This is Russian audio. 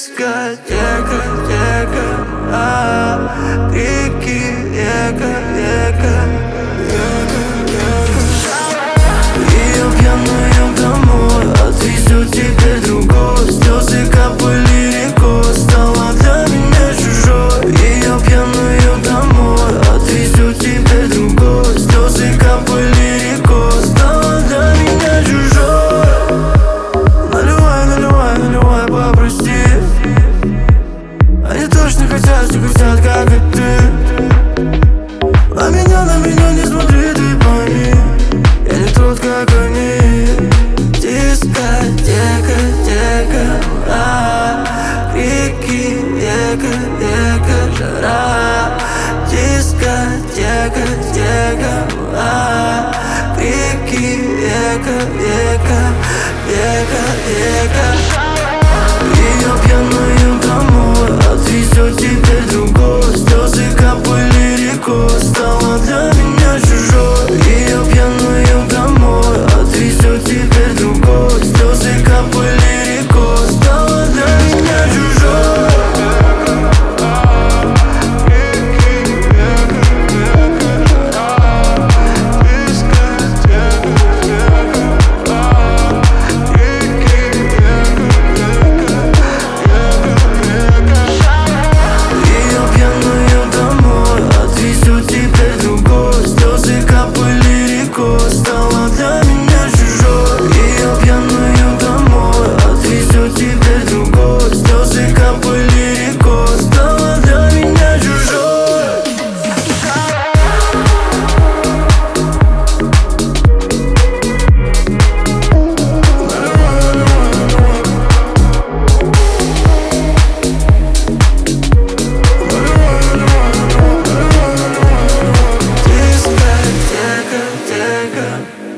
Дискотека, реки, река. Ее пьяную домой отвезу теперь другой. Слезы капали рекой, стала для меня чужой. Ее пьяную домой отвезу теперь другой. Слезы капали рекой, стала для меня чужой. Наливай, попрости. Они точно хотят, все хотят, как и ты. На меня не смотри, ты пойми, я не тот, как они. Дискотека, реки, река, жара. Дискотека, реки, река. Ее пьяную домой отвезет теперь другой. Слезы капали рекой, стала для меня чужой. Ее пьяную домой отвезет теперь другой. Слезы капали рекой, стала для меня чужой. Стала для меня чужой. Ее пьяную домой отвезет теперь другой. Слезы капали рекой, стала для меня чужой. Дискотека,